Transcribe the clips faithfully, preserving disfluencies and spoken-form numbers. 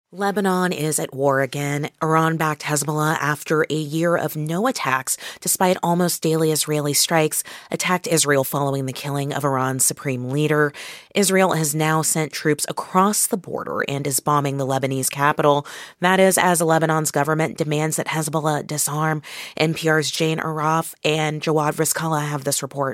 Lebanon is at war again. Iran backed Hezbollah after a year of no attacks, despite almost daily Israeli strikes, attacked Israel following the killing of Iran's supreme leader. Israel has now sent troops across the border and is bombing the Lebanese capital. That is as Lebanon's government demands that Hezbollah disarm. N P R's Jane Araf and Jawad Rizkallah have this report.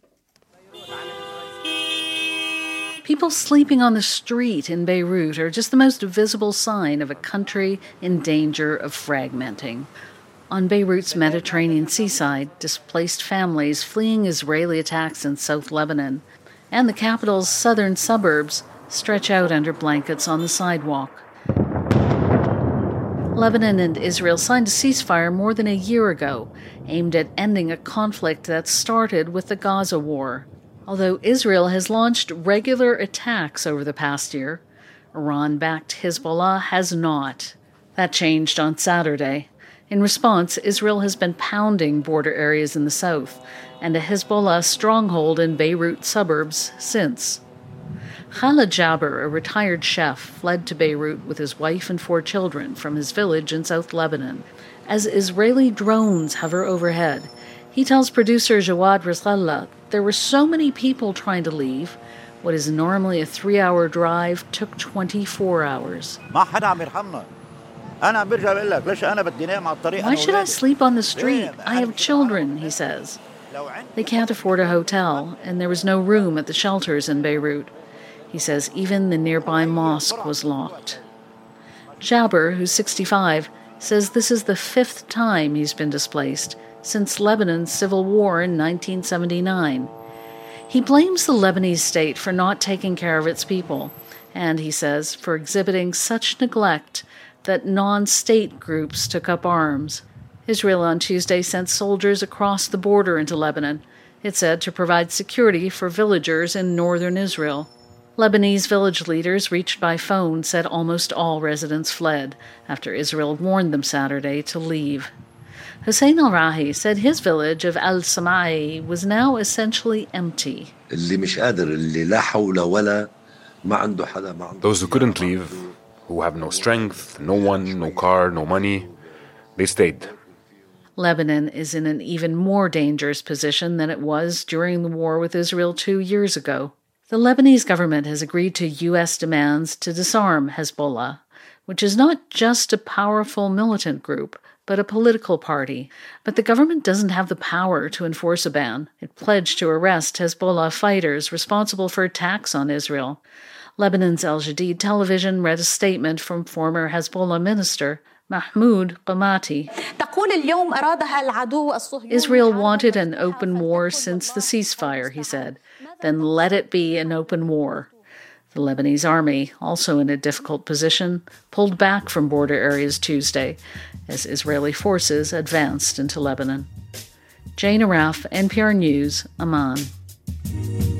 People sleeping on the street in Beirut are just the most visible sign of a country in danger of fragmenting. On Beirut's Mediterranean seaside, displaced families fleeing Israeli attacks in South Lebanon and the capital's southern suburbs stretch out under blankets on the sidewalk. Lebanon and Israel signed a ceasefire more than a year ago, aimed at ending a conflict that started with the Gaza war. Although Israel has launched regular attacks over the past year, Iran-backed Hezbollah has not. That changed on Saturday. In response, Israel has been pounding border areas in the south and a Hezbollah stronghold in Beirut suburbs since. Khaled Jaber, a retired chef, fled to Beirut with his wife and four children from his village in South Lebanon. As Israeli drones hover overhead, he tells producer Jawad Rizkallah there were so many people trying to leave, what is normally a three-hour drive took twenty-four hours. Why should I sleep on the street? I have children, he says. They can't afford a hotel, and there was no room at the shelters in Beirut. He says even the nearby mosque was locked. Jaber, who's sixty-five, says this is the fifth time he's been displaced since Lebanon's civil war in nineteen seventy-nine. He blames the Lebanese state for not taking care of its people, and, he says, for exhibiting such neglect that non-state groups took up arms. Israel on Tuesday sent soldiers across the border into Lebanon, it said, to provide security for villagers in northern Israel. Lebanese village leaders reached by phone said almost all residents fled after Israel warned them Saturday to leave. Hussein al-Rahi said his village of Al-Samai was now essentially empty. Those who couldn't leave, who have no strength, no one, no car, no money, they stayed. Lebanon is in an even more dangerous position than it was during the war with Israel two years ago. The Lebanese government has agreed to U S demands to disarm Hezbollah, which is not just a powerful militant group, but a political party. But the government doesn't have the power to enforce a ban. It pledged to arrest Hezbollah fighters responsible for attacks on Israel. Lebanon's Al Jadid television read a statement from former Hezbollah minister Mahmoud Qamati. Israel wanted an open war since the ceasefire, he said. Then let it be an open war. The Lebanese army, also in a difficult position, pulled back from border areas Tuesday as Israeli forces advanced into Lebanon. Jane Araf, N P R News, Amman.